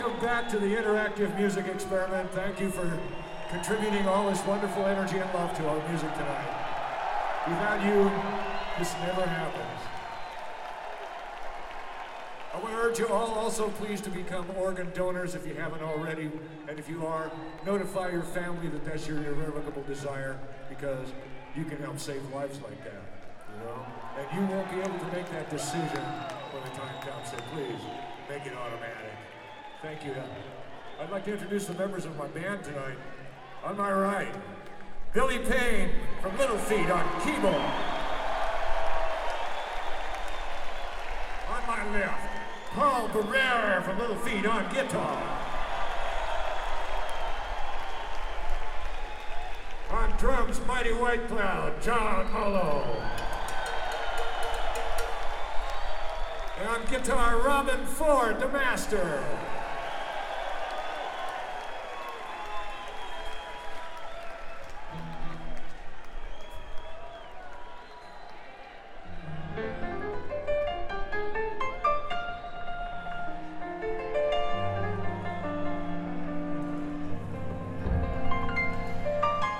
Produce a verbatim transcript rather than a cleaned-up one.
Welcome back to the Interactive Music Experiment. Thank you for contributing all this wonderful energy and love to our music tonight. Without you, this never happens. I want to urge you all also please to become organ donors if you haven't already, and if you are, notify your family that that's your irrevocable desire, because you can help save lives like that, you know? And you won't be able to make that decision when the time comes, so please, make it automatic. Thank you. I'd like to introduce the members of my band tonight. On my right, Billy Payne from Little Feat on keyboard. On my left, Paul Barrera from Little Feat on guitar. On drums, Mighty White Cloud, John Mullo. And on guitar, Robin Ford, the master.